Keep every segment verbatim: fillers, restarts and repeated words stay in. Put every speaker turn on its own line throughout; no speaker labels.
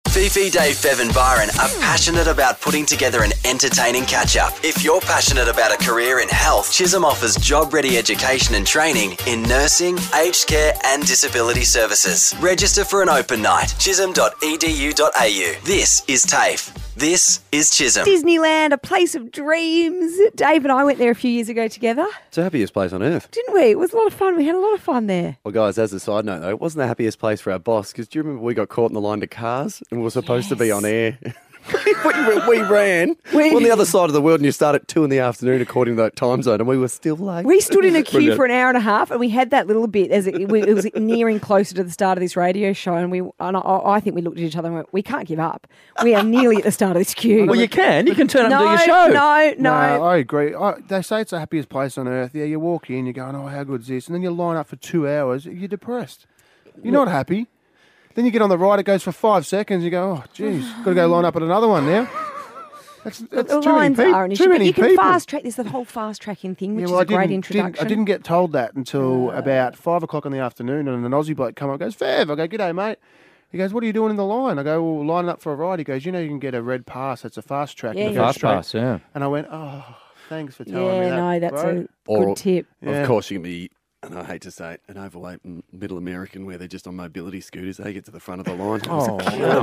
Fifi, Dave, Fev and Byron are passionate about putting together an entertaining catch-up. If you're passionate about a career in health, Chisholm offers job-ready education and training in nursing, aged care and disability services. Register for an open night, chisholm dot e d u dot a u. This is TAFE. This is Chisholm.
Disneyland, a place of dreams. Dave and I went there a few years ago together.
It's the happiest place on earth.
Didn't we? It was a lot of fun. We had a lot of fun there.
Well, guys, as a side note, though, it wasn't the happiest place for our boss, because do you remember we got caught in the line to cars and we were supposed yes. to be on air? we, we ran. We, on the other side of the world, and you start at two in the afternoon according to that time zone, and we were still late.
We stood in a queue for an hour and a half, and we had that little bit as it, we, it was nearing closer to the start of this radio show, and we and I, I think we looked at each other and went, we can't give up. We are nearly at the start of this queue.
Well, you can. You can turn up
no,
and do your show.
No, no,
no. I agree. I, they say it's the happiest place on earth. Yeah, you walk in, you're going, oh, how good's this? And then you line up for two hours, you're depressed. You're not happy. Then you get on the ride, it goes for five seconds, you go, oh, geez, got to go line up at another one now. That's, that's
the
too
lines
many,
are an
pe- too
issue,
many
but you can
people.
fast track. There's the whole fast tracking thing, which
yeah, well,
is a great
didn't,
introduction.
Didn't, I didn't get told that until uh, about five o'clock in the afternoon, and an Aussie bloke come up and goes, Fev. I go, g'day, mate. He goes, what are you doing in the line? I go, well, lining up for a ride. He goes, you know, you can get a red pass. It's a fast track.
Yeah,
You
yeah.
go
Fast
straight.
pass, yeah.
And I went, oh, thanks for telling
yeah,
me that.
no, that's
bro.
a
Or-
good tip.
Of
Yeah.
course, you can be, and I hate to say it, an overweight m- middle American where they're just on mobility scooters. They get to the front of the line.
Oh,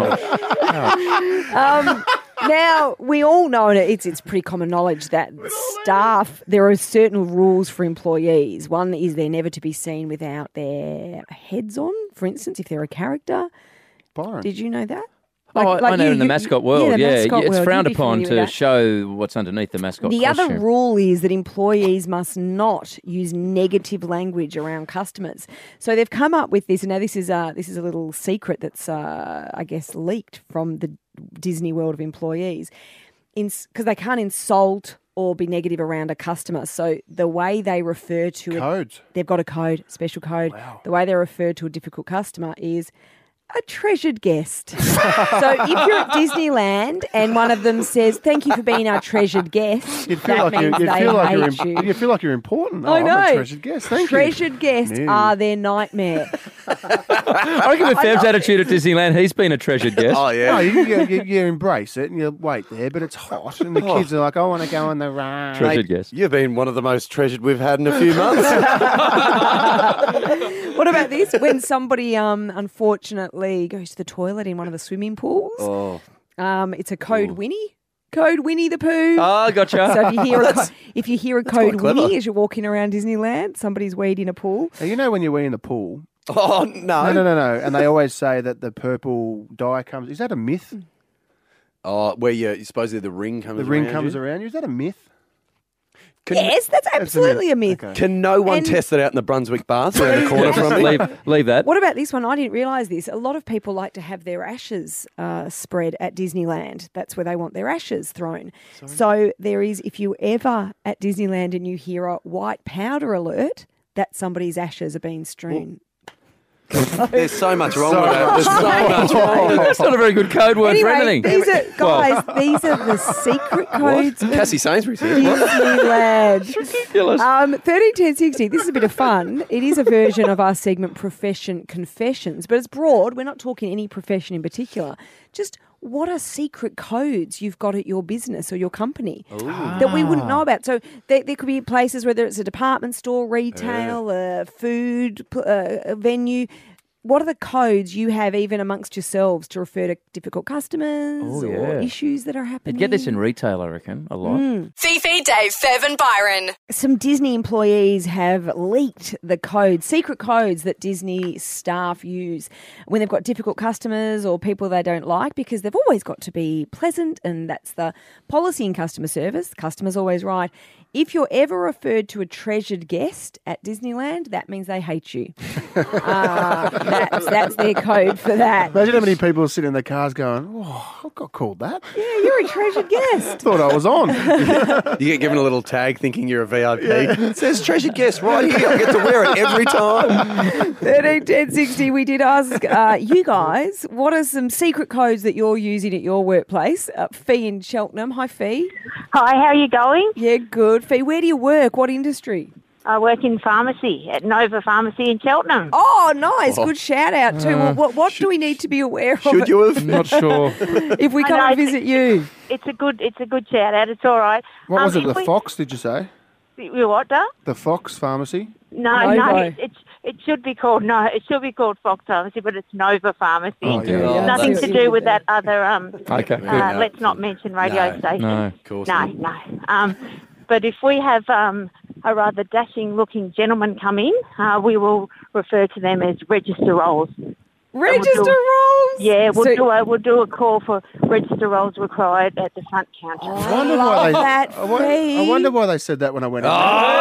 Um, now, we all know, and it's it's pretty common knowledge that staff, there are certain rules for employees. One is they're never to be seen without their heads on, for instance, if they're a character.
Byron.
Did you know that?
oh, I know
you-
in the
you-
mascot world,
the
yeah.
mascot
it's
world,
frowned
you'd be
upon
familiar
to
with that.
show what's underneath the mascot
The
costume.
other rule is that employees must not use negative language around customers. So they've come up with this, and now this is a, this is a little secret that's, uh, I guess, leaked from the Disney world of employees, because they can't insult or be negative around a customer. So the way they refer to it,
Codes.
they've got a code, special code.
Wow.
The way they refer to a difficult customer is a treasured guest. So if you're at Disneyland and one of them says, thank you for being our treasured guest,
You'd feel
that
like you
means
you'd
they
feel like you're
hate
imp-
you.
you feel like you're important. Oh,
I know.
I'm a treasured guest. Thank
Treasured
you.
guests
No.
are their nightmare.
I reckon with Fev's attitude at Disneyland, he's been a treasured guest.
Oh,
No,
yeah.
you, you, you, you embrace it and you wait there, but it's hot and the kids are like, I want to go on the ride.
Treasured guest.
You've been one of the most treasured we've had in a few months.
What about this? When somebody, um, unfortunately, goes to the toilet in one of the swimming pools,
oh.
um, it's a code Winnie. Code Winnie the Pooh.
Oh, gotcha.
So if you hear a, co- if you hear a code
quite clever.
Winnie as you're walking around Disneyland, somebody's weed in a pool.
Now, you know when you wee in the pool?
Oh, no.
No, no, no, no. And they always say that the purple dye comes. Is that a myth?
Oh, where you supposedly the ring comes
The ring
around
comes
you?
around you. Is that a myth?
Can,
Yes, that's absolutely a myth.
Okay.
Can no one
And-
test it out in the Brunswick baths around the corner from me?
leave, leave that.
What about this one? I didn't realise this. A lot of people like to have their ashes uh, spread at Disneyland. That's where they want their ashes thrown. So there is, if you ever at Disneyland and you hear a white powder alert, that somebody's ashes are being strewn.
There's so much wrong with that. There's so much wrong with
That's not a very good code word for
Anyway,
anything.
these are, guys, these are the secret codes
that.
of
Cassie Sainsbury's here. What?
Disneyland.
Ridiculous.
Um, thirteen ten sixty. This is a bit of fun. It is a version of our segment Profession Confessions, but it's broad. We're not talking any profession in particular. Just what are secret codes you've got at your business or your company that we wouldn't know about? So there, there could be places, whether it's a department store, retail, a food p- uh, a venue. What are the codes you have even amongst yourselves to refer to difficult customers
Oh,
or
yeah.
issues that are happening?
You'd get this in retail, I reckon, a lot.
Fifi, Dave, Fev and Byron.
Some Disney employees have leaked the codes, secret codes that Disney staff use when they've got difficult customers or people they don't like, because they've always got to be pleasant, and that's the policy in customer service. Customer's always right. If you're ever referred to a treasured guest at Disneyland, that means they hate you. uh, that's, that's their code for that.
Imagine how many people sit in their cars going, oh, I got called that.
Yeah, you're a treasured guest.
Thought I was on.
You get given a little tag thinking you're a V I P. It says treasured guest right here. I get to wear it every time.
thirteen ten sixty, we did ask uh, you guys, what are some secret codes that you're using at your workplace? Uh, Fee in Cheltenham. Hi, Fee.
Hi, how are you going?
Yeah, good. Fee, where do you work? What industry?
I work in pharmacy at Nova Pharmacy in Cheltenham.
Oh, nice. Good shout out too. Well, what what do we need to be aware of?
Should you have?
Not sure.
If we
I
come
know,
and
it's-
visit you.
It's a good, it's a good shout out. It's all right.
What
Um,
was it,
if
the
we-
Fox, did you say?
You what, Duh?
The Fox Pharmacy?
No,
Novo.
no, it, it's it should be called no, it should be called Fox Pharmacy, but it's Nova Pharmacy.
Oh, yeah.
Oh,
Nothing
that's-
to do with that other. Um,
Okay, good.
uh, let's not mention radio
No.
station.
No.
Of course
no,
not.
no. Um, but if we have um, a rather dashing-looking gentleman come in, uh, we will refer to them as register rolls.
Register
do-
rolls.
Yeah, we'll
So-
do a we'll do a call for register rolls required at the front counter.
I
I
wonder
love
why they,
that
I, wo-
fee.
I wonder why they said that when I went in.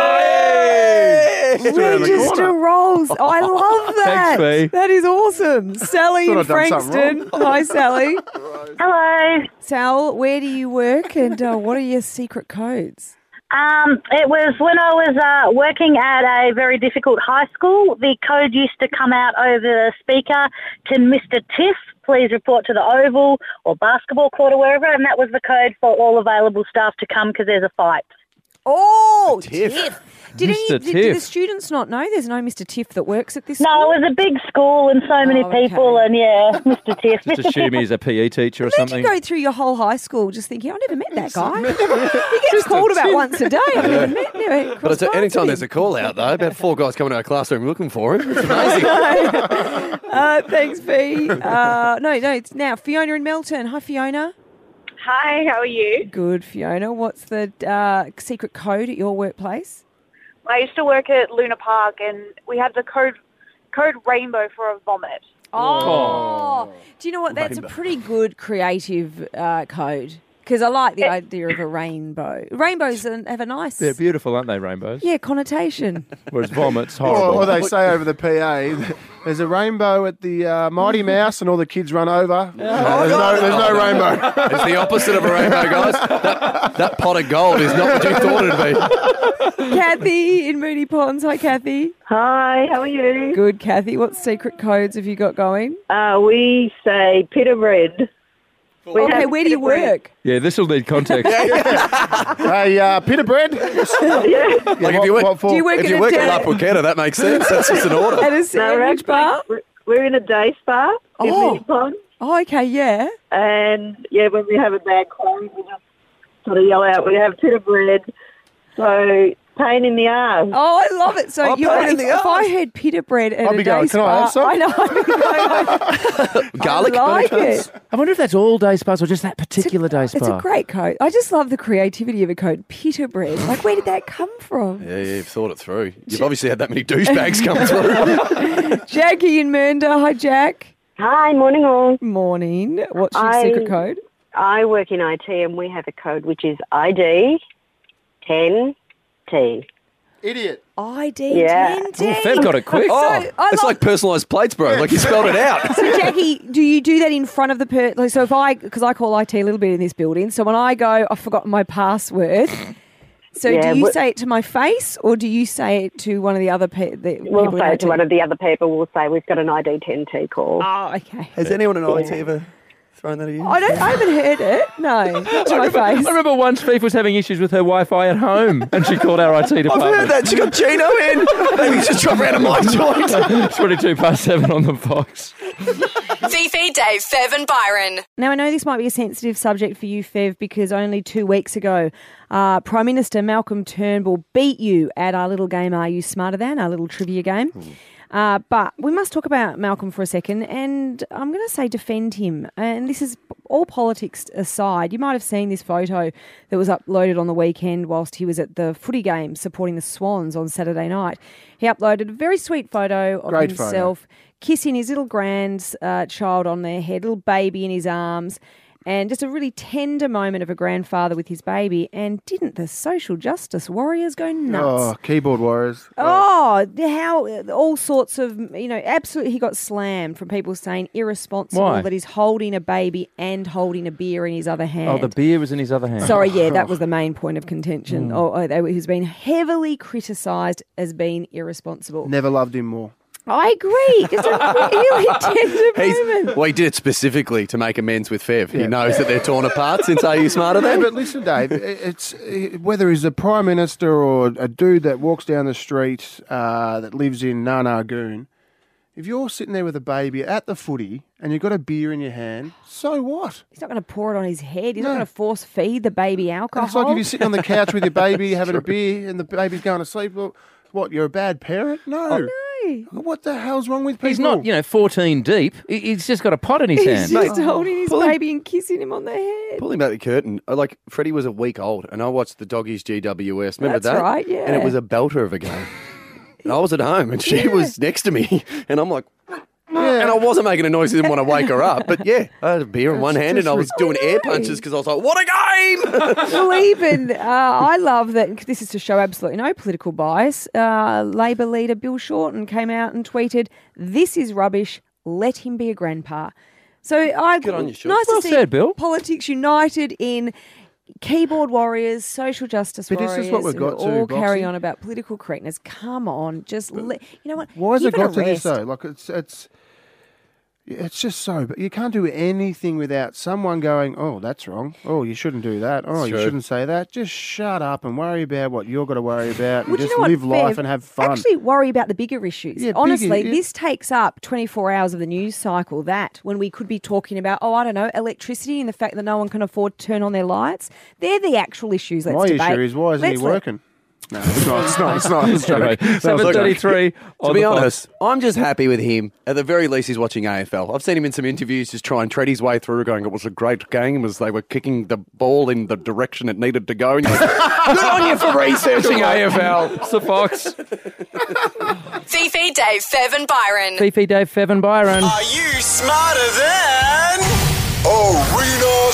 Register rolls. Oh, I love that.
Thanks, Fee.
That is awesome. Sally in
Thought I'd done something
Frankston. Hi, Sally.
Hello.
Sal, where do you work and uh, what are your secret codes?
Um, it was when I was uh, working at a very difficult high school. The code used to come out over the speaker to Mister Tiff, please report to the Oval or basketball court or wherever, and that was the code for all available staff to come because there's a fight.
Oh,
Tiff.
Tiff. Did, any,
Mister
did, did the
Tiff.
students not know there's no Mister Tiff that works at this
No,
school?
it was a big school and so many
Oh, okay.
people, and yeah, Mister Tiff.
Just assume he's a P E teacher or
Imagine
something.
you go through your whole high school just thinking, I never met that guy. He gets called about once a day. I've never met never
But it's
crossed
any
paths
time
with
there's a
him.
call out, though, about four guys coming to our classroom looking for him. It's amazing.
uh, thanks, V. Uh, no, no, it's now Fiona in Melton. Hi, Fiona.
Hi, how are you?
Good, Fiona. What's the uh, secret code at your workplace?
I used to work at Luna Park, and we had the code code rainbow for a vomit.
Oh. Do you know what? That's a pretty good creative uh, code. Because I like the idea of a rainbow. Rainbows have a nice,
They're beautiful, aren't they, rainbows?
yeah, connotation.
Whereas vomit's
Or,
horrible.
or they say over the P A, there's a rainbow at the uh, Mighty Mouse and all the kids run over. No, there's, no, there's no rainbow.
It's the opposite of a rainbow, guys. That, that pot of gold is not what you thought it'd be.
Kathy in Moody Ponds. Hi, Kathy.
Hi, how are you?
Good, Kathy. What secret codes have you got going?
Uh, we say pita bread. We
Okay,
have
where do you
pita bread.
work?
Yeah, this will need context.
Hey, uh, pita bread?
Yeah.
Like if you
what-
work,
what for?
Do you work
if
at
you
a
work
da-
at La Porchetta, that makes sense. That's just an order.
At a
No, we're,
sandwich bar?
actually, we're in a day spa in
Oh.
Moody Pond,
Oh, okay, yeah.
and yeah, when we have a bad cold, we just sort of yell out, we have pita bread. So, pain in the arse.
Oh, I love it. So
Oh,
you,
pain
if,
in the
if I
arse.
heard pita bread at
I'll
a
be
day
going, "Can I have
spa,
some?"
I know. I'd be going,
Garlic,
I like
by any chance?
it.
I wonder if that's all day spas or just that particular day spa.
It's a great code. I just love the creativity of a code. Pita bread. Like, where did that come from?
Yeah, yeah, you've thought it through. You've obviously had that many douchebags come through.
Jackie in Mernda. Hi, Jack.
Hi, morning all.
Morning. What's your
I-
secret code?
I work in I T, and we have a code which is I D ten T.
Idiot.
I D
Yeah.
ten T.
Oh, Fev got it quick.
Oh,
I
it's
love-
like personalised plates, bro. Like you spelled it out.
So, Jackie, do you do that in front of the per? Like, so if I, because I call I T a little bit in this building, so when I go, I've forgotten my password. So
Yeah,
do you
but-
say it to my face, or do you say it to one of the other pe- the
We'll
people in
say
I
it
T?
to one of the other people, we'll say we've got an I D ten T call.
Oh, okay.
Has anyone in I T ever thrown that at you?
I don't. I haven't heard it. No, to my face.
I remember once Fief was having issues with her Wi-Fi at home, and she called our I T
I've
department.
heard that. She got Gino in. Maybe just drop around a my joint.
It's twenty-two past seven on the Fox.
Fifi, Dave, Fev and Byron.
Now, I know this might be a sensitive subject for you, Fev, because only two weeks ago, uh, Prime Minister Malcolm Turnbull beat you at our little game, Are You Smarter Than, our little trivia game. Uh, but we must talk about Malcolm for a second, and I'm going to say defend him. And this is all politics aside. You might have seen this photo that was uploaded on the weekend whilst he was at the footy game supporting the Swans on Saturday night. He uploaded a very sweet photo of
Great photo.
himself kissing his little grandchild on their head, little baby in his arms, and just a really tender moment of a grandfather with his baby. And didn't the social justice warriors go nuts?
Oh, keyboard warriors.
Oh, how all sorts of, you know, absolutely he got slammed from people saying irresponsible
Why?
that he's holding a baby and holding a beer in his other hand.
Oh, the beer was in his other hand.
Sorry, yeah, that was the main point of contention.
Mm.
Oh, oh, they- he's been heavily criticised as being irresponsible.
Never loved him more.
I agree. Just a really tender
He's,
moment.
well, he did it specifically to make amends with Fev. He knows that they're torn apart since Are You Smarter
No,
Than?
but listen, Dave, it's whether he's a Prime Minister or a dude that walks down the street uh, that lives in Narnagoon, if you're sitting there with a baby at the footy and you've got a beer in your hand, so what?
He's not going to pour it on his head. He's
No.
not going to force feed the baby alcohol.
It's like if you're sitting on the couch with your baby having a beer and the baby's going to sleep. Well, what, you're a bad parent? No.
No.
What the hell's wrong with people?
He's not, you know, fourteen deep. He- He's just got a pot in his
He's
hand.
just holding his
Pull him-
baby and kissing him on the head.
Pulling back the curtain, I like Freddie was a week old, and I watched the Doggies G W S. Remember
That's
that?
right, yeah.
And it was a belter of a game. And I was at home, and she was next to me, and I'm like, and I wasn't making a noise. I didn't want to wake her up, but yeah, I had a beer in one hand, and I was doing air punches because I was like, "What a game!"
Well, even uh, I love that. This is to show absolutely no political bias. Uh, Labor leader Bill Shorten came out and tweeted, "This is rubbish. Let him be a grandpa." So I
Good on you, Shorten.
nice
Well
to see
said, Bill.
politics united in keyboard warriors, social justice
But this
warriors,
is what we've
who
got to,
all carry
Boxy.
on about political correctness. Come on, just let, you know what?
Why has
Give
it got
a
to this
rest.
though? Like it's it's it's just so. But you can't do anything without someone going, "Oh, that's wrong. Oh, you shouldn't do that. Oh,
It's
you
true.
shouldn't say that." Just shut up and worry about what you're got to worry about, and
Well, do you
just
know what,
live life
Bev?
and have fun.
Actually, worry about the bigger issues.
Yeah,
Honestly,
bigger, yeah.
this takes up twenty-four hours of the news cycle. That when we could be talking about, oh, I don't know, electricity and the fact that no one can afford to turn on their lights. They're the actual issues. Let's
My
debate.
issue is why isn't
Let's
he
let-
working? No, it's not. It's not. It's not. It's not.
Anyway, seven thirty-three.
To be honest, I'm just happy with him. At the very least, he's watching A F L. I've seen him in some interviews just try and tread his way through, going, "It was a great game," as they were kicking the ball in the direction it needed to go. And you're like, good on you for researching A F L.
It's the Fox.
Fifi, Dave, Fev and Byron.
Fifi, Dave, Fev and Byron.
Are you smarter than?
Arena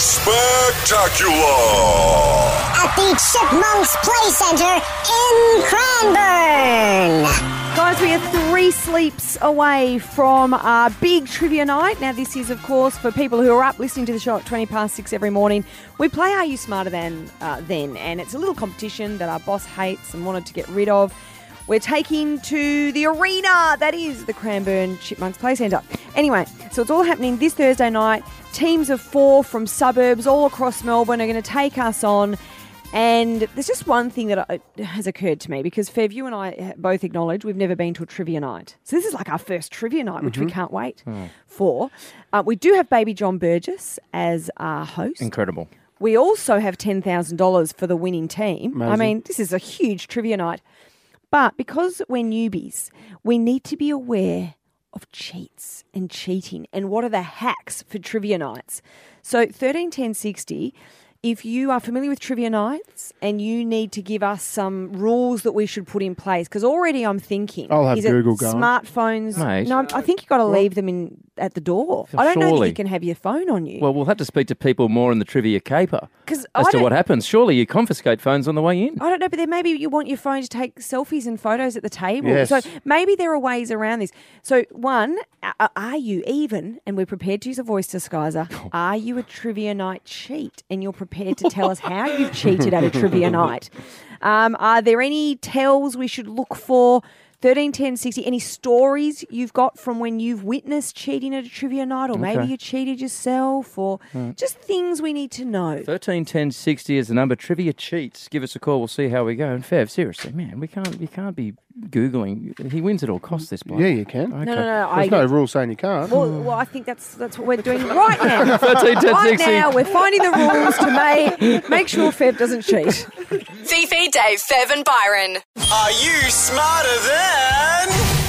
Spectacular.
At the Chipmunks Play Centre in Cranbourne.
Guys, we are three sleeps away from our big trivia night. Now, this is, of course, for people who are up listening to the show at twenty past six every morning. We play Are You Smarter Than uh, Then, and it's a little competition that our boss hates and wanted to get rid of. We're taking to the arena, that is the Cranbourne Chipmunks Play Centre. Anyway, so it's all happening this Thursday night. Teams of four from suburbs all across Melbourne are going to take us on. And there's just one thing that uh, has occurred to me, because Fev, you and I both acknowledge we've never been to a trivia night. So this is like our first trivia night, which we can't wait for. Uh, we do have baby John Burgess as our host.
Incredible.
We also have ten thousand dollars for the winning team. I
Amazing.
mean, this is a huge trivia night. But because we're newbies, we need to be aware of cheats and cheating and what are the hacks for trivia nights. So thirteen ten sixty, if you are familiar with trivia nights and you need to give us some rules that we should put in place, because already I'm thinking,
I'll have
is
Google
it
going.
smartphones?
Mate.
No, I think you've got to leave them in at the door. I don't know that
Surely.
you can have your phone on you.
Well, we'll have to speak to people more in the trivia caper
'Cause
as
I
to
don't-
what happens. Surely you confiscate phones on the way in.
I don't know, but then maybe you want your phone to take selfies and photos at the table.
Yes.
So maybe there are ways around this. So one, a- are you even, and we're prepared to use a voice disguiser, are you a trivia night cheat? And you're prepared to tell us how you've cheated at a trivia night. Um, are there any tells we should look for? thirteen ten sixty, any stories you've got from when you've witnessed cheating at a trivia night, or maybe
Okay.
you cheated yourself, or just things we need to know.
Thirteen ten sixty is the number. Trivia cheats. Give us a call. We'll see how we go. And Fev, seriously, man, we can't. You can't be googling. He wins at all costs. This bloke.
Yeah, you can.
Okay.
No, no, no. I,
There's no rule saying you can't.
Well, well, I think that's that's what we're doing right now.
thirteen ten
Right
sixty.
now, we're finding the rules to make make sure Fev doesn't cheat.
Fifi, Dave, Fev and Byron.
Are you smarter than?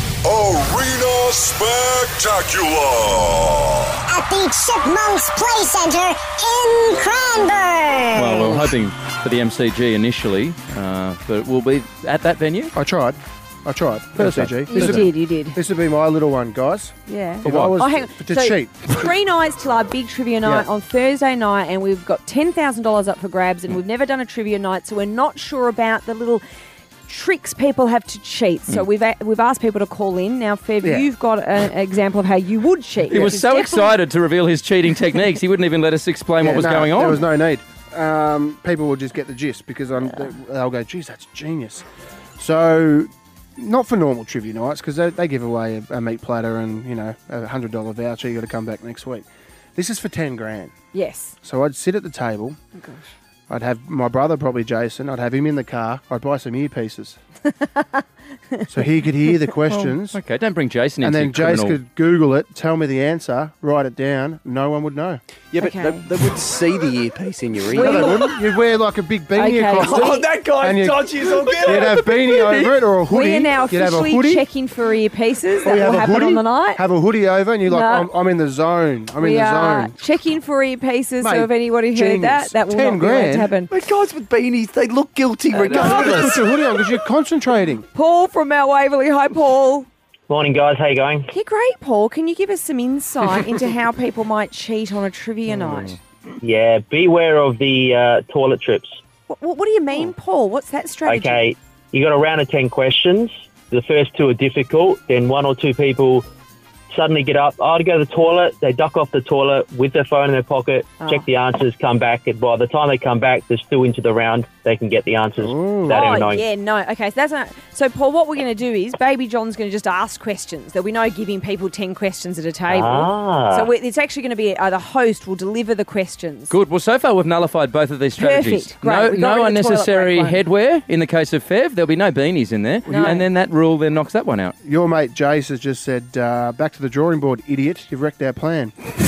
Arena Spectacular.
At the Chipmunks Play Centre in Cranbourne.
Well, we we're hoping for the M C G initially, uh, but we'll be at that venue.
I tried. I tried.
Thursday.
M C G.
You
This would-
did, you did.
This would be my little one, guys.
Yeah.
If I was
Oh, hang on.
to
So,
cheat.
Three nights till our big trivia night
Yeah.
on Thursday night, and we've got ten thousand dollars up for grabs, and we've never done a trivia night, so we're not sure about the little tricks people have to cheat. So we've a- we've asked people to call in. Now, Fev,
Yeah.
you've got an example of how you would cheat.
He
which
was
is
so
definitely-
excited to reveal his cheating techniques, he wouldn't even let us explain what
Yeah,
was
no,
going on.
There was no need. Um, people will just get the gist because I'm, they'll go, geez, that's genius. So not for normal trivia nights because they, they give away a, a meat platter and, you know, a one hundred dollars voucher. You got to come back next week. This is for ten grand.
Yes.
So I'd sit at the table.
Oh, gosh.
I'd have my brother, probably Jason. I'd have him in the car. I'd buy some earpieces. So he could hear the questions.
Oh, okay, don't bring Jason
and
into
then Jason
criminal...
could Google it, tell me the answer, write it down. No one would know.
Yeah, but
Okay.
they, they would see the earpiece in your ear.
No, they wouldn't. You'd wear like a big beanie
Okay.
across it.
Oh, that guy's
And you-
dodgy as all get
You'd
out.
have beanie over it or a hoodie.
We are now
You'd have a
officially
hoodie.
checking for earpieces.
or
That
you have
will
a
happen
hoodie,
on the night.
Have a hoodie over and you're like,
No.
I'm, I'm in the zone. I'm
we
in the
are
zone.
checking for earpieces.
Mate,
so if anybody heard
genius.
that, that will
ten
not be allowed
grand.
to happen.
But guys with beanies, they look guilty
No,
regardless.
put your hoodie on because you're concentrating.
Paul from Mount Waverley. Hi, Paul.
Morning, guys. How you going?
Yeah, great, Paul. Can you give us some insight into how people might cheat on a trivia night?
Yeah, beware of the uh, toilet trips.
What, what do you mean, Paul? What's that strategy?
Okay, you got a round of ten questions. The first two are difficult. Then one or two people suddenly get up, oh, to go to the toilet. They duck off the toilet with their phone in their pocket,
Oh.
check the answers, come back. And by the time they come back, they're still into the round. They can get the answers. That
Oh,
annoying.
yeah, no. Okay, so that's not. So, Paul, what we're going to do is Baby John's going to just ask questions. There'll be no giving people ten questions at a table.
Ah.
So, we it's actually going to be uh, the host will deliver the questions.
Good. Well, so far we've nullified both of these strategies.
Perfect. Great.
No,
We got
no
rid of the
unnecessary
toilet break
headwear in the case of Fev. There'll be no beanies in there.
No.
And then that rule then knocks that one out.
Your mate Jace has just said, uh, back to the drawing board, idiot. You've wrecked our plan.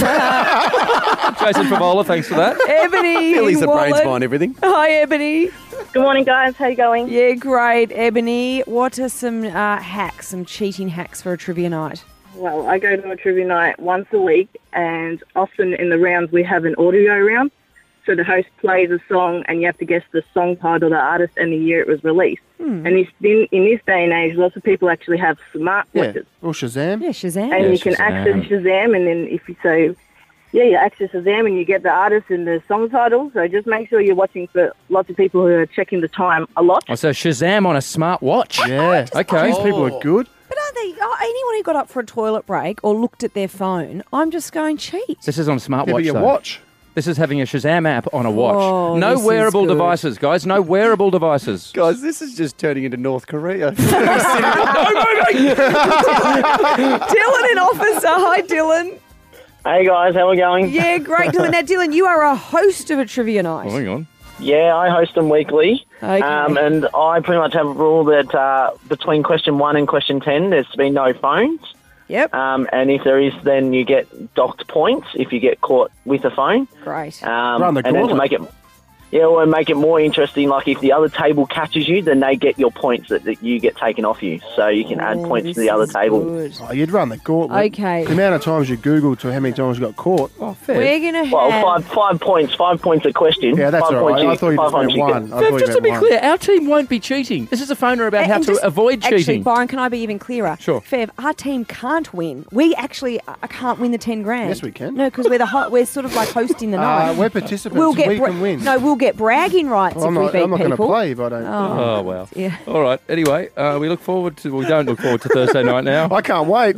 Jason Favola, thanks for that.
Ebony.
Billy's
in
the brains
Wallet.
behind everything.
Hi, Ebony.
Good morning, guys. How you going?
Yeah, great, Ebony. What are some uh, hacks, some cheating hacks for a trivia night?
Well, I go to a trivia night once a week, and often in the rounds we have an audio round. So the host plays a song, and you have to guess the song title, the artist, and the year it was released.
Hmm.
And this, in, in this day and age, lots of people actually have smart
Yeah.
watches.
Or Shazam.
Yeah, Shazam.
And
Yeah,
you can
Shazam.
access Shazam, and then if you say, yeah, you access Shazam, and you get the artist and the song title. So just make sure you're watching for lots of people who are checking the time a lot.
Oh, so Shazam on a smart watch.
Yeah.
Okay.
These people are good.
But are they? Oh, anyone who got up for a toilet break or looked at their phone, I'm just going cheat.
This is on a smart
Yeah,
watch.
but your
though.
watch.
This is having a Shazam app on a watch.
Oh,
no
this is
wearable
good.
devices, guys. No wearable devices.
Guys, this is just turning into North Korea.
Dylan in officer. Hi, Dylan.
Hey, guys. How we going?
Yeah, great, Dylan. Now, Dylan, you are a host of a trivia night.
Oh, hang on.
Yeah, I host them weekly.
Okay.
Um, and I pretty much have a rule that uh, between question one and question ten, there's to be no phones.
Yep.
Um, and if there is, then you get docked points if you get caught with a phone.
Great.
Um,
Run the
and then to
gauntlet.
make it, yeah, or make it more interesting, like if the other table catches you, then they get your points that, that you get taken off you, so you can add
Oh,
points
this
to the other
is
table.
good.
Oh, you'd run the gauntlet.
Okay.
The amount of times you Google to how many times you got caught.
Oh, fair.
We're going to
Well,
have...
five five points, five points a question.
Yeah, that's
five
all
points
right. I thought you
five
just meant
points you
one.
get.
I
Fev,
thought you
just to
meant
be
one.
clear, our team won't be cheating. This is a phoner about
And
how to
just-
avoid
Actually,
cheating.
Byron, can I be even clearer?
Sure.
Fev, our team can't win. We actually uh, can't win the ten grand.
Yes, we can.
No, because we're the ho- we're sort of like hosting the night.
Uh, we're participants.
we'll get
we
bra-
can win.
No, we'll get bragging rights
Well, I'm
if
not,
we beat
I'm not going to
people.
play if I don't.
Oh, wow.
Yeah.
All right. Anyway, uh, we look forward to, we don't look forward to Thursday night now.
I can't wait.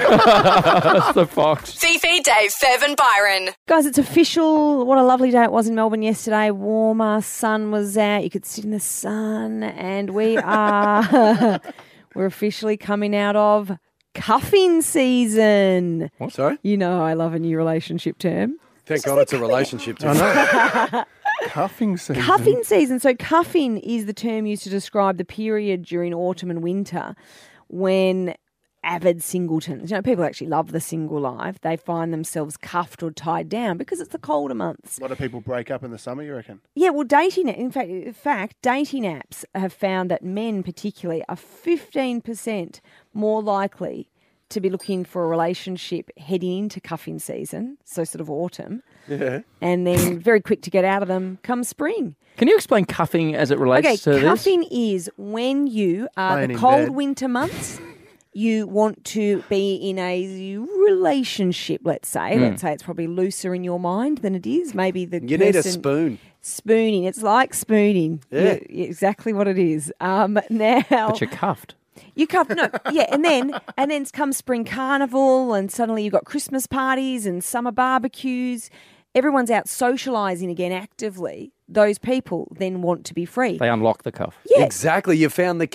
That's the Fox.
Fifi, Dave, Fev and Byron.
Guys, it's official. What a lovely day it was in Melbourne yesterday. Warmer, sun was out. You could sit in the sun, and we are we're officially coming out of cuffing season.
What? Sorry?
You know, I love a new relationship term.
Thank God it's a relationship.
I know. Cuffing season.
Cuffing season. So cuffing is the term used to describe the period during autumn and winter when avid singletons, you know, people actually love the single life, they find themselves cuffed or tied down because it's the colder months.
A lot of people break up in the summer, you reckon?
Yeah, well, dating, in fact, in fact, dating apps have found that men particularly are fifteen percent more likely to be looking for a relationship heading into cuffing season, so sort of autumn,
Yeah.
and then very quick to get out of them come spring.
Can you explain cuffing as it relates
Okay,
to this?
cuffing is when you are
Laying
the
in
cold
bed.
winter months. You want to be in a relationship, let's say.
Mm.
Let's say it's probably looser in your mind than it is. Maybe the
You need a
person-
spoon.
Spooning. It's like spooning.
Yeah.
Yeah, exactly what it is. Um, now,
But you're cuffed.
you cuff no, yeah, and then and then comes spring carnival, and suddenly you've got Christmas parties and summer barbecues. Everyone's out socialising again actively. Those people then want to be free.
They unlock the cuff.
Yeah.
Exactly. You found the key.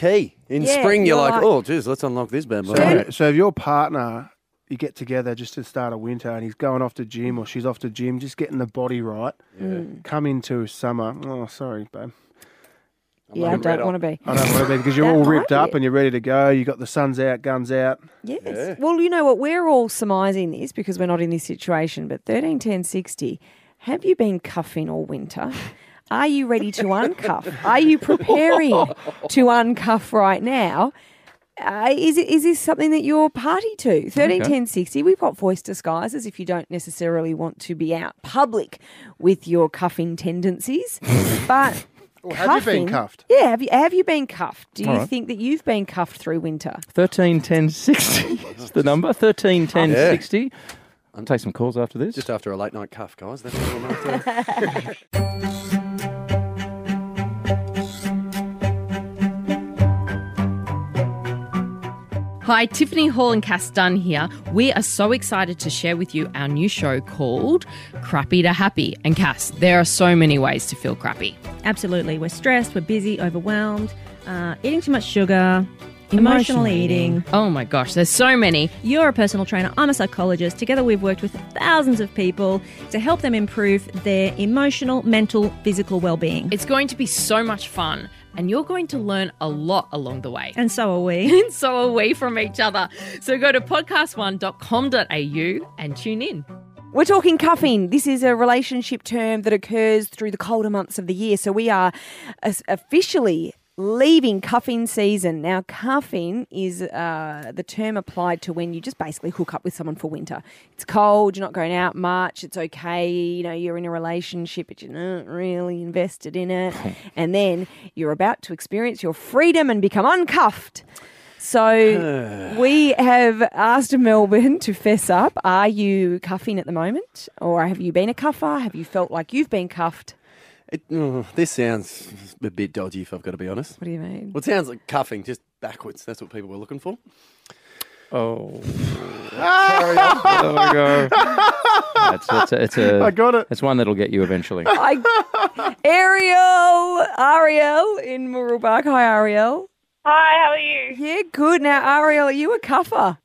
In
Yeah,
spring, you're,
you're
like,
like-
oh, geez, let's unlock this bad boy.
So, so if your partner, you get together just to start a winter and he's going off to gym or she's off to gym, just getting the body right,
Mm.
come into summer, oh, sorry, babe.
Yeah, I don't want to be.
I don't want to be because you're
That
all
might
ripped
be
up
it.
and you're ready to go. You got the sun's out, guns out.
Yes.
Yeah.
Well, you know what? We're all surmising this because we're not in this situation. But thirteen ten sixty, have you been cuffing all winter? Are you ready to uncuff? Are you preparing to uncuff right now? Uh, is it is this something that you're party to? Thirteen ten sixty. We've got voice disguises if you don't necessarily want to be out public with your cuffing tendencies, but.
Well, have you been
cuffing-
cuffed?
Yeah, have you have you been cuffed? Do you
All right.
think that you've been cuffed through winter?
Thirteen ten sixty is the number. Thirteen ten sixty. I'll take some calls after this.
Just after a late night cuff, guys. That's what I'm after.
Hi, Tiffany Hall and Cass Dunn here. We are so excited to share with you our new show called Crappy to Happy. And Cass, there are so many ways to feel crappy.
Absolutely. We're stressed, we're busy, overwhelmed, uh, eating too much sugar,
Emotional
emotional eating.
Oh my gosh, there's so many.
You're a personal trainer, I'm a psychologist. Together we've worked with thousands of people to help them improve their emotional, mental, physical well-being.
It's going to be so much fun. And you're going to learn a lot along the way.
And so are we.
And so are we from each other. So go to podcast one dot com dot a u and tune in.
We're talking cuffing. This is a relationship term that occurs through the colder months of the year. So we are as- officially leaving cuffing season. Now, cuffing is uh, the term applied to when you just basically hook up with someone for winter. It's cold, you're not going out much, it's okay, you know, you're in a relationship, but you're not really invested in it. And then you're about to experience your freedom and become uncuffed. So we have asked Melbourne to fess up. Are you cuffing at the moment? Or have you been a cuffer? Have you felt like you've been cuffed?
It, oh, this sounds a bit dodgy, if I've got to be honest.
What do you mean?
Well, it sounds like cuffing, just backwards. That's what people were looking for.
Oh. Carry on. There we go. That's, that's a, it's a,
I got it.
It's one that'll get you eventually.
I, Ariel, Ariel in Murrubak. Hi, Ariel.
Hi, how are you?
Yeah, good. Now, Ariel, are you a cuffer?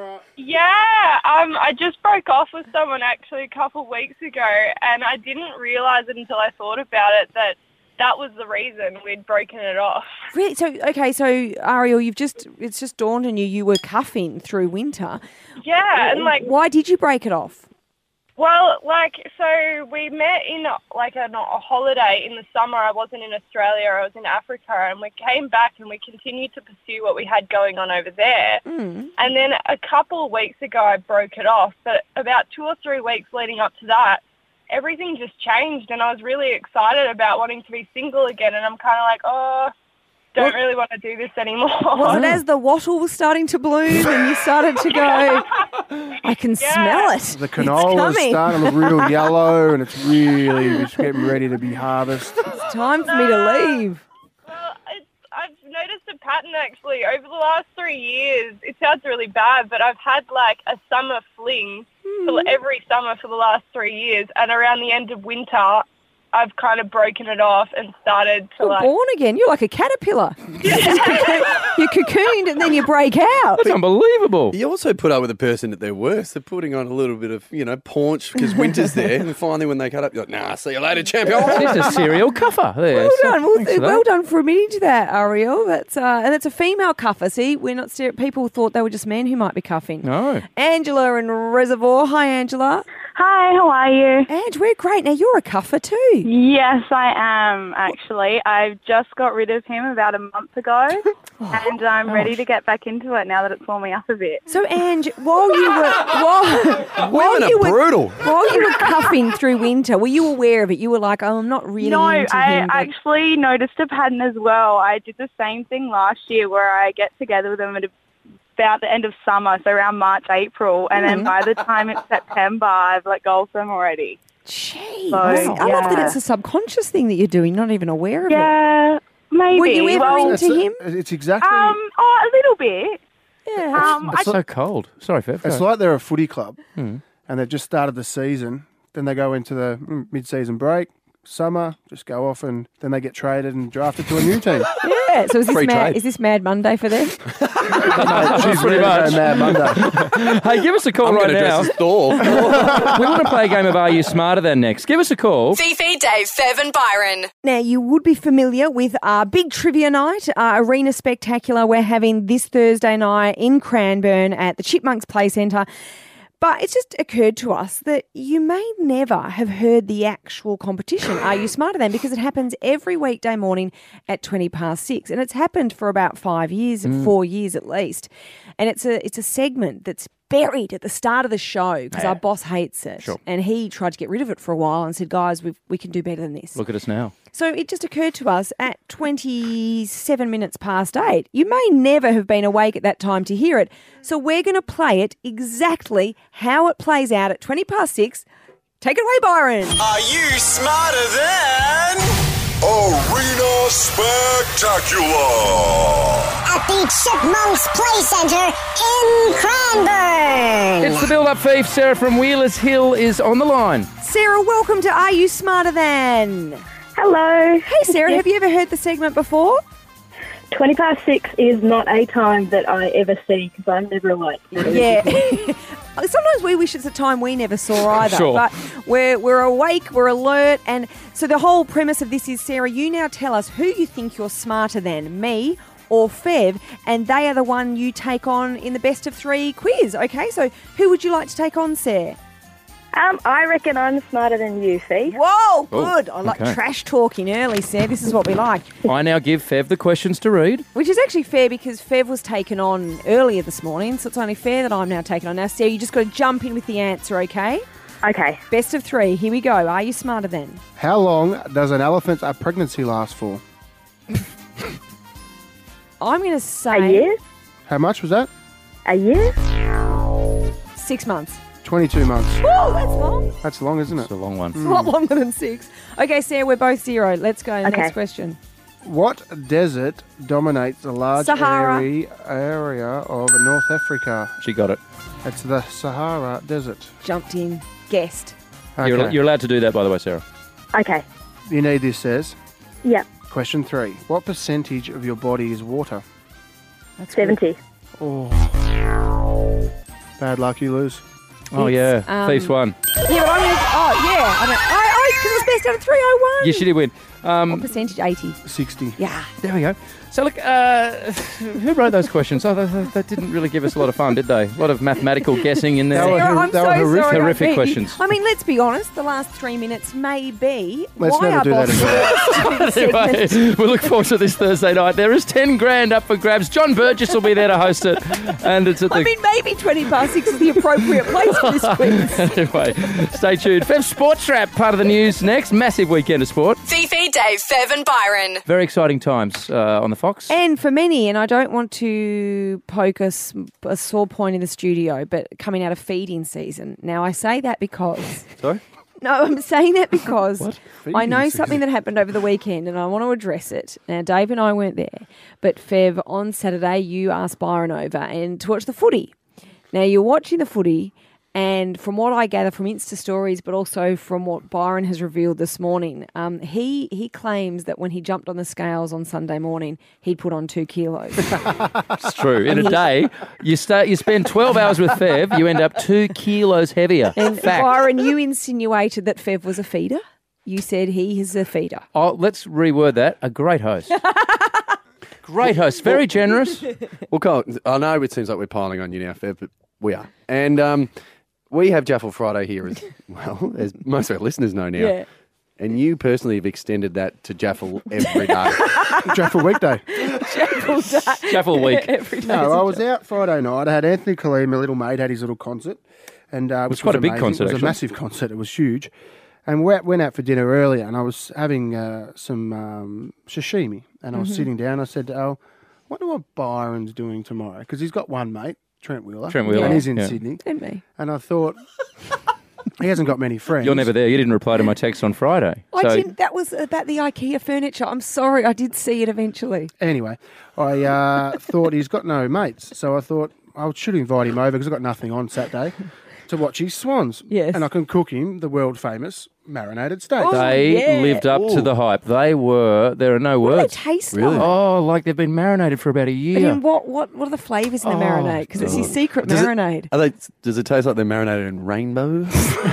Yeah, um, I just broke off with someone actually a couple of weeks ago, and I didn't realise it until I thought about it that that was the reason we'd broken it off.
Really? So, okay, so Ariel, you've just, it's just dawned on you, you were cuffing through winter.
Yeah, and like,
Why did you break it off?
well, like, so we met in like a, a holiday in the summer. I wasn't in Australia, I was in Africa, and we came back and we continued to pursue what we had going on over there.
Mm.
And then a couple of weeks ago, I broke it off. But about two or three weeks leading up to that, everything just changed, and I was really excited about wanting to be single again. And I'm kind of like, oh, don't
What-
really want to do this anymore.
Was it as the wattle was starting to bloom and you started to go, I can smell it.
The
It's
canola's
coming.
starting to look real yellow and it's really it's getting ready to be harvested.
It's time for me to leave.
Well, it's, I've noticed a pattern actually over the last three years. It sounds really bad, but I've had like a summer fling for every summer for the last three years, and around the end of winter, I've kind of broken it off and started to
You're
like.
born again. You're like a caterpillar. You're, just cocoon- you're cocooned and then you break out.
That's unbelievable.
You also put up with a person at their worst. They're putting on a little bit of, you know, paunch because winter's there. And finally, when they cut up, you're like, nah, see you later, champion.
She's a serial cuffer. There.
Well
So-
done. Well,
thanks for that.
well done for admitting to that, Ariel. That's uh, and it's a female cuffer. See, we're not ser- people thought they were just men who might be cuffing.
No.
Angela in Reservoir. Hi, Angela.
Hi, how are you?
Ange, we're great. Now you're a cuffer too.
Yes, I am, actually. I've just got rid of him about a month ago, and I'm ready to get back into it now that it's warming up a bit.
So, Ange, while you were while, while
Women
you
are
were
brutal.
while you were cuffing through winter, were you aware of it? You were like, "Oh, I'm not really
no,
into
I
him." but-
actually noticed a pattern as well. I did the same thing last year where I get together with them at about the end of summer, so around March, April, and then by the time it's September, I've let go of them already.
Gee,
So,
I love that
yeah.
it's a subconscious thing that you're doing, not even aware of it.
Yeah, maybe.
Were you ever
well,
into him?
It's exactly.
Um, oh, a little bit.
Yeah.
Um,
It's
I,
so cold. Sorry, Fev.
It's
go.
like they're a footy club
Hmm.
and they've just started the season. Then they go into the mm, mid-season break, summer, just go off and then they get traded and drafted to a new team.
Yeah. So is this
Free
mad?
trade.
Is this Mad Monday for them?
She's
Pretty
ready to
much.
go Mad Monday.
Hey, give us a call
I'm
right
going to
now.
dress as Thor.
We want to play a game of Are You Smarter Than next. Give us a call.
Fifi, Dave, Fev and Byron.
Now, you would be familiar with our big trivia night, our Arena Spectacular we're having this Thursday night in Cranbourne at the Chipmunks Play Centre. But it's just occurred to us that you may never have heard the actual competition, Are You Smarter Than? Because it happens every weekday morning at twenty past six. And it's happened for about five years,
Mm.
four years at least. And it's a it's a segment that's buried at the start of the show because
Yeah.
our boss hates it.
Sure.
And he tried to get rid of it for a while and said, guys, we've, we can do better than this.
Look at us now.
So it just occurred to us at twenty-seven minutes past eight. You may never have been awake at that time to hear it. So we're going to play it exactly how it plays out at twenty past six. Take it away, Byron.
Are you smarter than Arena Spectacular?
At the Chipmunks Play Centre in Cranbourne.
It's the build-up thief. Sarah from Wheelers Hill is on the line.
Sarah, welcome to Are You Smarter Than?
Hello.
Hey, Sarah, have you ever heard the segment before?
twenty past six is not a time that I ever see because I'm never awake.
Yeah. Sometimes we wish it's a time we never saw either.
Sure.
But we're, we're awake, we're alert. And so the whole premise of this is, Sarah, you now tell us who you think you're smarter than, me or Fev, and they are the one you take on in the best of three quiz. Okay, so who would you like to take on, Sarah?
Um, I reckon I'm smarter than you, Fee.
Whoa,
Oh,
good. I like
okay.
trash talking early, Sarah. This is what we like.
I now give Fev the questions to read.
Which is actually fair because Fev was taken on earlier this morning, so it's only fair that I'm now taken on. Now, Sarah, you just got to jump in with the answer, okay?
Okay.
Best of three. Here we go. Are you smarter than?
How long does an elephant's uh, pregnancy last for?
I'm going to say...
A year?
How much was that?
A year?
Six months.
twenty-two months.
Oh, that's long.
That's long, isn't it?
It's a long one.
It's a lot longer than six. Okay, Sarah, we're both zero. Let's go.
Okay.
Next question.
What desert dominates a large
Sahara.
area, area of North Africa?
She got it.
It's the Sahara Desert.
Jumped in. Guessed.
You're,
Okay.
you're allowed to do that, by the way, Sarah.
Okay.
You need this, says.
Yeah.
Question three. What percentage of your body is water?
That's
seventy.
Oh. Bad luck, you lose.
Oh,
It's,
yeah.
um,
Thief's one.
Yeah, but I'm going to... Oh, yeah. I don't... I, I, because it's best out of three, I won.
Yes, she did win. Um,
What percentage? eighty.
sixty.
Yeah.
There we go. So, look, uh, who wrote those questions? Oh, that, that didn't really give us a lot of fun, did they? A lot of mathematical guessing in there.
They were
Sarah,
hor-
I'm
they
so
were horrific.
sorry. I
Horrific
beat you.
questions.
I mean, let's be honest. The last three minutes may be
Let's
why
never
our
do that
boss
again.
Anyway, we look forward to this Thursday night. There is ten grand up for grabs. John Burgess will be there to host it. And it's at the...
I mean, maybe twenty past six is the appropriate place for this quiz.
Anyway, stay tuned. Feb Sports Wrap, part of the news next. Massive weekend of sport.
Fifi, Dave, Fev and Byron.
Very exciting times uh, on the Fox.
And for many, and I don't want to poke a, s- a sore point in the studio, but coming out of feeding season. Now, I say that because...
Sorry?
No, I'm saying that because
What?
I know
Feeding
something that happened over the weekend and I want to address it. Now, Dave and I weren't there, but Fev, on Saturday, you asked Byron over and to watch the footy. Now, you're watching the footy, and from what I gather from Insta stories, but also from what Byron has revealed this morning, um, he he claims that when he jumped on the scales on Sunday morning, he'd put on two kilos.
It's true. In a day, you start, you spend twelve hours with Fev, you end up two kilos heavier.
And
Fact.
Byron, you insinuated that Fev was a feeder. You said he is a feeder.
Oh, let's reword that. A great host. Great host. Very generous.
Well, Cole, I know it seems like we're piling on you now, Fev, but we are. And um, we have Jaffle Friday here as well, as most of our listeners know now.
Yeah.
And you personally have extended that to Jaffle every day.
Jaffle weekday.
Jaffle day.
Jaffle week.
Every day
No,
is a
I was
Jaffle.
out Friday night. I had Anthony Kalim, my little mate, had his little concert. And, uh,
was
which
quite a big
amazing.
concert,
It was
actually.
a massive concert. It was huge. And we went out for dinner earlier, and I was having uh, some um, sashimi. And I was
Mm-hmm.
sitting down. I said, oh, wonder what Byron's doing tomorrow. Because he's got one mate, Trent Wheeler.
Trent Wheeler,
And he's in
yeah.
Sydney.
And me.
And I thought, he hasn't got many friends.
You're never there. You didn't reply to my text on Friday.
I
So
didn't. That was about the IKEA furniture. I'm sorry. I did see it eventually.
Anyway, I uh, thought he's got no mates. So I thought I should invite him over because I've got nothing on Saturday to watch his swans.
Yes.
And I can cook him the world famous marinated steaks.
Oh,
They
yeah.
lived up to
Ooh.
the hype. They were. There are no
What do they
words.
taste
really?
like?
Oh, like they've been marinated for about a
But
year.
in what, what, what are the flavours in the
Oh,
marinade? Because it's your secret
Does it-
marinade.
Are they? Does it taste like they're marinated in rainbow?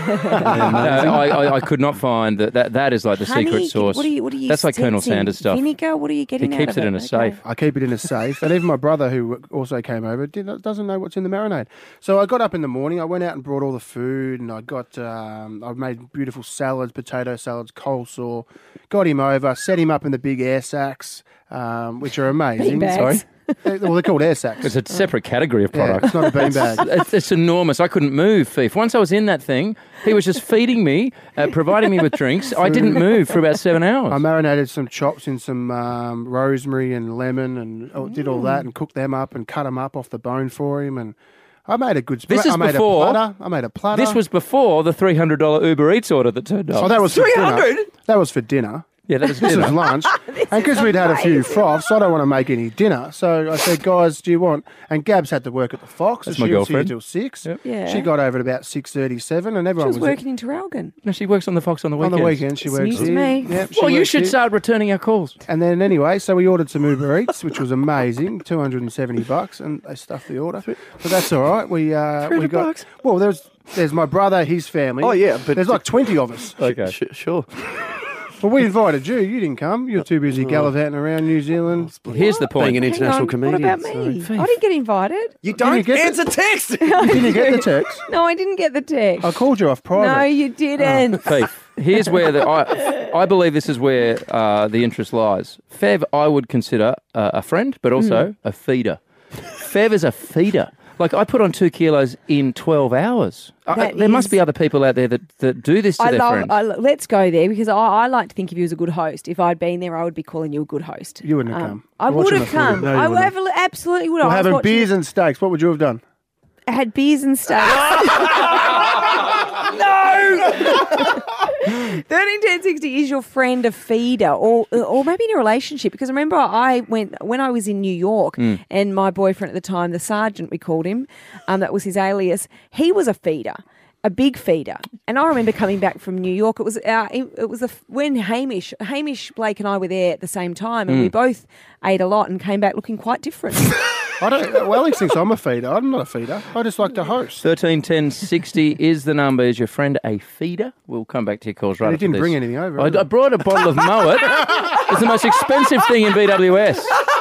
No, I, I, I could not find that. That, that is like the
Honey,
secret sauce.
What are you, what are you
That's like Colonel
sensing?
Sanders stuff.
Vinegar? What are you getting
He
out
keeps
of
it in a
Okay.
safe.
I keep it in a safe, and even my brother, who also came over, did, doesn't know what's in the marinade. So I got up in the morning, I went out and brought all the food, and I got, um, I made beautiful salads, potato salads, coleslaw. Got him over, set him up in the big air sacks, um, which are amazing.
Beanbags.
Sorry, They- well, they're called air sacks.
It's a separate category of
Yeah,
product.
it's not a beanbag.
It's, it's enormous. I couldn't move, Fief. Once I was in that thing, he was just feeding me, uh, providing me with drinks. I didn't move for about seven hours.
I marinated some chops in some um, rosemary and lemon, and oh, did all that, and cooked them up and cut them up off the bone for him, and I made a good.
This
I
is
made
before-
a platter. I made a platter.
This was before the three hundred dollars Uber Eats order that turned up.
Oh, that was for dinner. That was for dinner.
Yeah, that was
This
dinner.
was lunch. And because we'd had a few froths, I don't want to make any dinner. So I said, guys, do you want... And Gabs had to work at the Fox.
That's
so
my
she was here
girlfriend.
till six.
Yeah.
She got over at about six thirty-seven, and
She
everyone
was
was...
working in Traralgon.
No, she works on the Fox on the
on
weekends.
the weekend, she
It's
works
news to
here.
me.
Yep, she
Well, you
works
should
here.
start returning our calls.
And then anyway, so we ordered some Uber Eats, which was amazing, two hundred seventy bucks, and they stuffed the order. But that's all right. We uh, we got
bucks?
well. There's there's my brother, his family.
Oh, yeah, but-
there's like twenty of us.
Okay.
Sh- sure.
Well, we invited you. You didn't come. You're too busy gallivanting around New Zealand.
Here's the point.
Being an
Hang
international
on,
comedian.
What about me?
so-
I didn't get invited.
You
Did
don't
you get
answer text.
You didn't get the text.
No, I didn't get the text.
I called you off private.
No, you didn't.
Fief, here's where the, I, I believe this is where uh, the interest lies. Fev, I would consider uh, a friend, but also a feeder. Fev is a feeder. Like, I put on two kilos in twelve hours. I,
That
there must
is-
be other people out there that, that do this to
I
their
love.
friends.
I, let's go there because I, I like to think of you as a good host. If I'd been there, I would be calling you a good host.
You wouldn't have
Um,
come.
I
You're
would
watching
have
the footy.
come.
No, you
I
wouldn't.
would have, absolutely would.
We're
I was
having
watching
beers
it.
and steaks. What would you have done?
I had beers and steaks. Thirteen ten sixty is your friend a feeder, or or maybe in a relationship? Because remember, I went when I was in New York,
Mm.
and my boyfriend at the time, the sergeant we called him, um, that was his alias. He was a feeder. A big feeder, and I remember coming back from New York. It was uh, it, it was a, when Hamish Hamish Blake and I were there at the same time, and
Mm.
we both ate a lot and came back looking quite different.
I don't. Well, Alex thinks I'm a feeder. I'm not a feeder. I just like to host.
thirteen ten sixty is the number. Is your friend a feeder? We'll come back to your calls right
He
after
didn't
this.
bring anything over.
I,
did he?
I brought a bottle of Moet. It's the most expensive thing in B W S.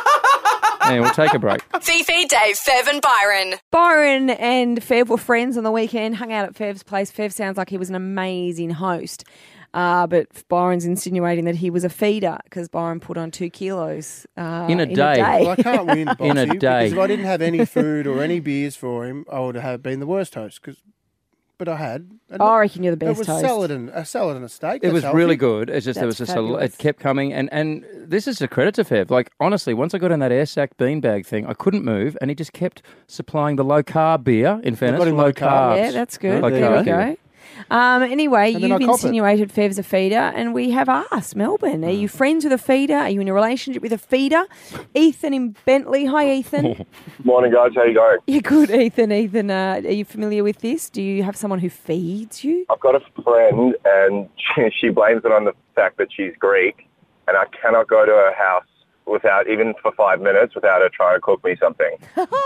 Yeah, we'll take a break.
Fifi, Dave, Fev and Byron.
Byron and Fev were friends on the weekend, hung out at Fev's place. Fev sounds like he was an amazing host. Uh, but Byron's insinuating that he was a feeder because Byron put on two kilos uh,
In a day.
Well, I can't win, Bossy,
In a day.
because if I didn't have any food or any beers for him, I would have been the worst host. Cause, but I had. And
I reckon you're the
It
best
was
host.
salad and a salad and a steak.
It
That's
was
healthy.
really good. It's just there was
That's
just a,
fabulous.
it kept coming, and and this is a credit to Fev. Like honestly, once I got in that air sack beanbag thing, I couldn't move, and he just kept supplying the low carb beer. In fairness,
got him
low
low carb.
carbs.
Yeah, that's good.
Low
There we
carb.
go. Um, anyway,
And then I
you've
cop it.
insinuated Fev's a feeder, and we have asked Melbourne. Are you friends with a feeder? Are you in a relationship with a feeder? Ethan in Bentley. Hi, Ethan.
Morning, guys. How you going?
You're good, Ethan. Ethan, uh, are you familiar with this? Do you have someone who feeds you?
I've got a friend, and she, she blames it on the fact that she's Greek, and I cannot go to her house without, even for five minutes, without her trying to cook me something.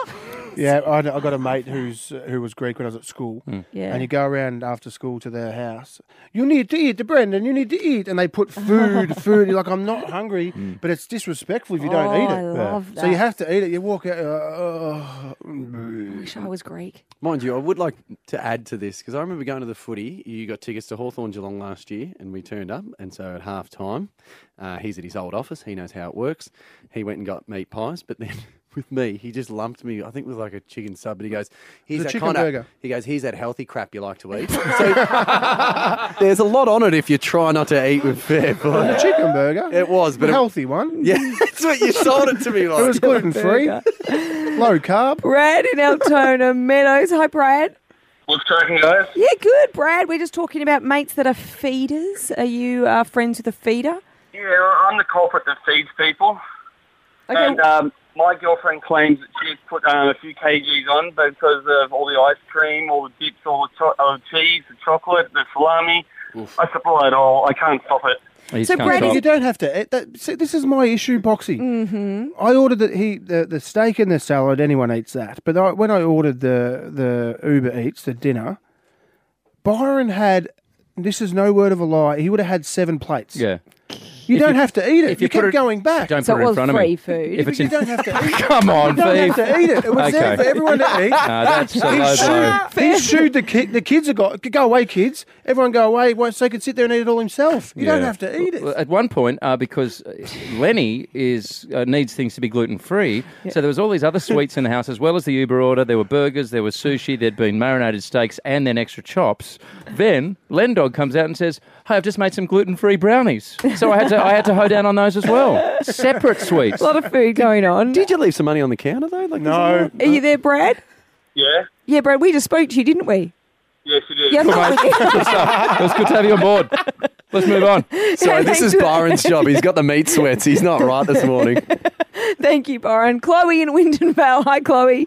Yeah, I, I got a mate who's uh, who was Greek when I was at school.
Yeah.
And you go around after school to their house. You need to eat, Brendan. You need to eat, and they put food, food. You're like, I'm not hungry, but it's disrespectful if you don't
Oh,
eat it.
I love
So you
that.
have to eat it. You walk out. Uh,
I wish I was Greek.
Mind you, I would like to add to this because I remember going to the footy. You got tickets to Hawthorn Geelong last year, and we turned up. And so at half time, uh, he's at his old office. He knows how it works. He went and got meat pies, but then with me, he just lumped me. I think with like a chicken sub. But he goes, "Here's
It's a
that
chicken
kind
burger.
of." He goes, "Here's that healthy crap you like to eat." So there's a lot on it if you try not to eat with Fev.
a chicken burger.
It was, but
a
it-
healthy one.
Yeah, that's what you sold it to me like.
It was gluten free, low carb.
Brad in Altona Meadows. Hi, Brad.
What's cracking, guys?
Yeah, good, Brad. We're just talking about mates that are feeders. Are you uh, friends with a feeder?
Yeah, I'm the culprit that feeds people.
Okay.
And um, my girlfriend claims that she's put um, a few kgs on because of all the ice cream, all the dips, all the, cho- all the cheese, the chocolate, the salami.
I supply it all. I can't stop it.
So, Brady, you don't have to. It, that, see, this is my issue, Boxy.
Mm-hmm.
I ordered the, he, the the steak and the salad. Anyone eats that. But I, when I ordered the the Uber Eats, the dinner, Byron had. This is no word of a lie. He would have had seven plates.
Yeah.
You
If
don't
you-
have to eat it.
if
You,
you put
kept
it-
going back.
Don't So put it it in was front of me. free
food.
If it's
you
in-
don't have to eat it.
Come on,
You don't
Viv.
have to eat it. It was there
Okay.
for everyone to eat.
Nah, that's a
He
low
shooed-
blow.
He shooed the kid. The kids have got go away, kids. Everyone go away. won't- So he could sit there and eat it all himself. You don't
Yeah.
have to eat it.
Well, at one point, uh, because uh, Lenny is uh, needs things to be gluten free, so there was all these other sweets in the house as well as the Uber order. There were burgers, there was sushi, there'd been marinated steaks, and then extra chops. Then Len Dog comes out and says, "Hey, I've just made some gluten free brownies." So I had to I had to hoe down on those as well. Separate sweets.
A lot of food going on.
Did you leave some money on the counter though? Like,
no.
Are you there, Brad?
Yeah.
Yeah, Brad, we just spoke to you, didn't we?
Yes, you did.
Yeah,
Good,
no,
mate.
we did.
Good stuff. It was good to have you on board. Let's move on.
Sorry, this is Byron's job. He's got the meat sweats. He's not right this morning.
Thank you, Byron. Chloe in Wyndon Vale. Hi, Chloe.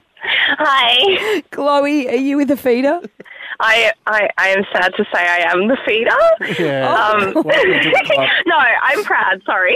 Hi.
Chloe, are you with the feeder?
I, I I am sad to say I am the feeder.
Yeah.
Um,
Welcome to the club.
no, I'm proud. Sorry.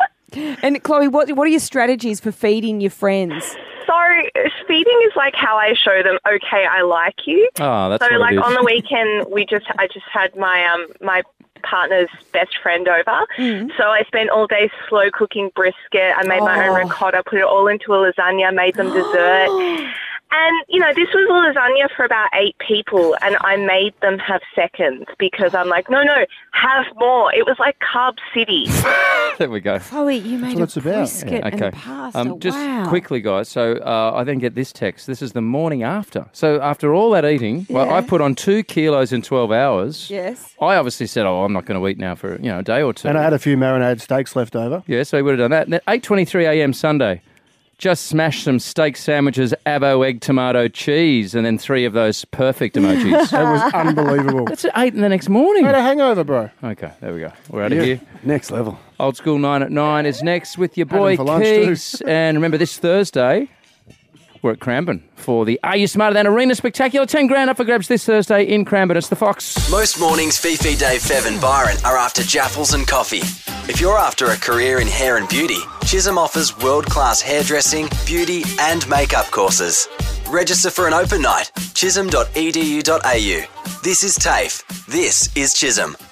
And Chloe, what what are your strategies for feeding your friends?
So feeding is like how I show them, okay, I like you.
Oh, that's
so
what it
like
is.
on the weekend, we just I just had my um my partner's best friend over.
Mm.
So I spent all day slow cooking brisket. I made my own
Oh.
ricotta, put it all into a lasagna, made them dessert. And, you know, this was a lasagna for about eight people, and I made them have seconds because I'm like, no, no, have more. It was like Carb City.
There we go.
Chloe, you made
That's
a
what it's
brisket
Yeah,
and pasta.
Um, just
wow.
quickly, guys. So uh, I then get this text. This is the morning after. So after all that eating, well,
Yeah.
I put on two kilos in twelve hours.
Yes.
I obviously said, "Oh, I'm not going to eat now for you know a day or two."
And I had a few marinated steaks left over.
Yeah, so we would have done that. And at eight twenty-three a.m. Sunday, just smashed some steak sandwiches, avo, egg, tomato, cheese, and then three of those perfect emojis.
It was unbelievable.
That's at eight in the next morning.
I had a hangover, bro.
Okay, there we go. We're out of
Yeah.
here.
Next level.
Old School nine at nine is next with your
Had
boy
them for lunch too.
Keeks. And remember, this Thursday, we're at Cranbourne for the Are You Smarter Than Arena Spectacular. ten grand up for grabs this Thursday in Cranbourne. It's the Fox.
Most mornings, Fifi, Dave, Fev and Byron are after Jaffles and coffee. If you're after a career in hair and beauty, Chisholm offers world-class hairdressing, beauty and makeup courses. Register for an open night, chisholm dot e d u dot a u. This is TAFE. This is Chisholm.